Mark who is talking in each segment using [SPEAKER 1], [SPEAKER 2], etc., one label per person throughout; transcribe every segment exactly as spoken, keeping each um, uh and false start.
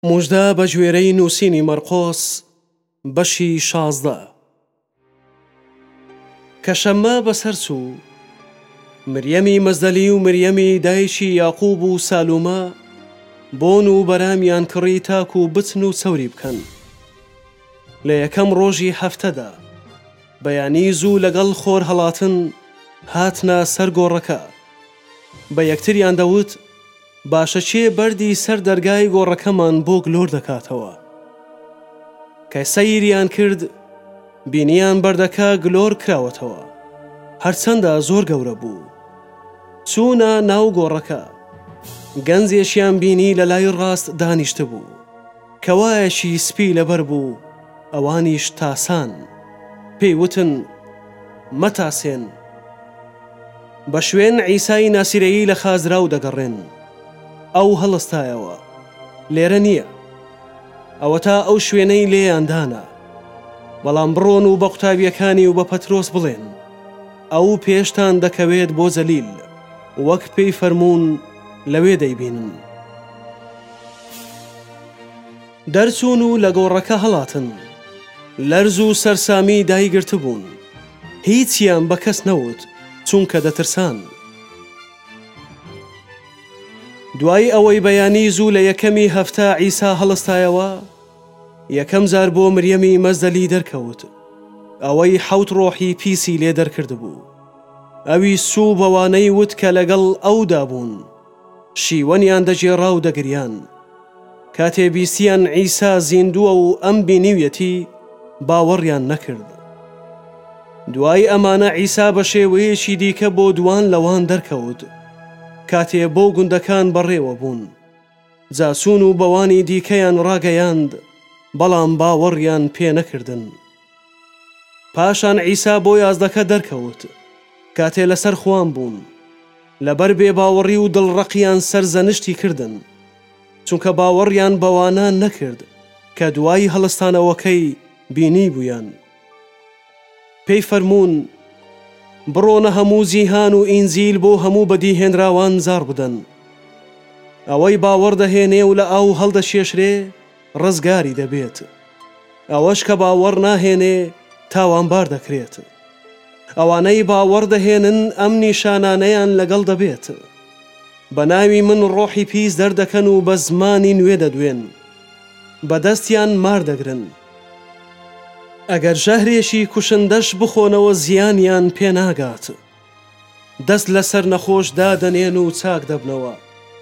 [SPEAKER 1] موژدە بە گوێرەی نووسینی مەرقۆس بەشی شازدە. کە شەممە بەسەر چوو، مریەمی مەزدەلی و مریەمی دایشی یاقوب و سالومە بۆن و بەرامیان کڕی تاک و بچن و چەوری بکەن. لە یەکەم ڕۆژی هەفتەدا بەیانی زوو لەگەڵ خۆر هەڵاتن هاتنە سەر گۆڕەکە. بە یەکتریان دەوت باشە چێ بەردی سەر دەرگای گۆڕەکەمان بۆ گلۆر دەکاتەوە. کە سەیریان کرد بینیان بەردەکە گلۆر کراوەتەوە، هەرچەندە زۆر گەورە بوو. چوونە ناو گۆڕەکە، گەنجێکیان بینی لە لای ڕاست دانیشتە بوو، کەوایەکی سپی لەبەر بوو، ئەوانیش تاسان. پێی وتن مەتاسێن، بە شوێن عیسای ناسیرەیی لە خازراو دەگەڕێن. ئەو هەڵستایەوە، لێرە نییە، ئەوە تا ئەو شوێنەی لێیاندانە. بەڵام بڕۆن و بە قوتابیەکانی و بە پەترۆس بڵێن ئەو پێشتان دەکەوێت بۆ جەلیل، وەک پێی فەرموون لەوێ دەیبینن. دەرچوون و لە گۆڕەکە هەڵاتن، لەرز و سەرسامی دایگرت بوون. هیچیان بە کەس نەوت، چونکە دەترسان. دوای ئەوەی بەیانی زوو لە یەکەمی هەفتە عیسا هەڵستایەوە، یەکەم جار بۆ مریەمی مەزدەلی دەرکەوت، ئەوەی حەوت ڕۆحی پیسی لێ دەرکرد بوو. ئەوی سوو بەوانەی وت کە لەگەڵ ئەودا بوون، شیوەنیان دەجێڕا و دەگریان. کاتێ بیستیان عیسا زیندووە و ئەم بینیویەتی، باوەڕیان نەکرد. دوای ئەمانە عیسا بە شێوەیەکی دیکە بۆ دوان لەوان دەرکەوت. کاتێ بۆ گوندەکان بەڕێوە بوون، جاسوون و بەوانی دیکەیان ڕاگەیاند، بەڵام باوەڕیان پێ نەکردن. پاشان عیسا بۆ یازدەکە دەرکەوت. کاتێ لەسەر خوان بوون، لەبەر بێ باوەڕی و دڵڕەقیان سەرزەنشتی کردن، چونکە باوەڕیان بەوانە نەکرد کە دوای هەڵستانەوەکەی بینی بوویان. پێی فەرموون بڕۆنە هەموو جیهان و ئینجیل بۆ هەموو بەدیهێنراوان زار بدەن. ئەوەی باوەڕ دەهێنێ و لە ئاو هەڵدەشێشرێ ڕزگاری دەبێت، ئەوەش کە باوەڕ ناهێنێ تاوانبار دەکرێت. ئەوانەی باوەڕ دەهێنن ئەم نیشانانەیان لەگەڵ دەبێت. بە ناوی من ڕۆحی پیس دەردەکەن و بە زمانی نوێ دەدوێن، بەدەستیان مار دەگرن. ئەگەر ژەهرێکی کوشندەش بخۆنەوە زیانیان پێ ناگات. دەست لەسەر نەخۆش دادەنێن و چاک دەبنەوە.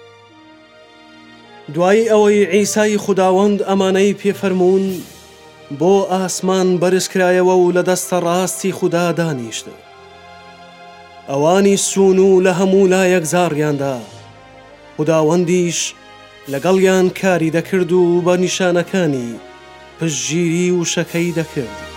[SPEAKER 1] دوای ئەوەی عیسای خوداوەند ئەمانەی پێفەرموون، بۆ ئاسمان بەرزکرایەوە و لە دەستە ڕاستی خودا دانیشتە. ئەوانی سوون و لە هەموو لایەک زاڕیاندا، خوداوەندیش لەگەڵیان کاری دەکرد و بە نیشانەکانی پشتگیری و شەکەی دەکرد.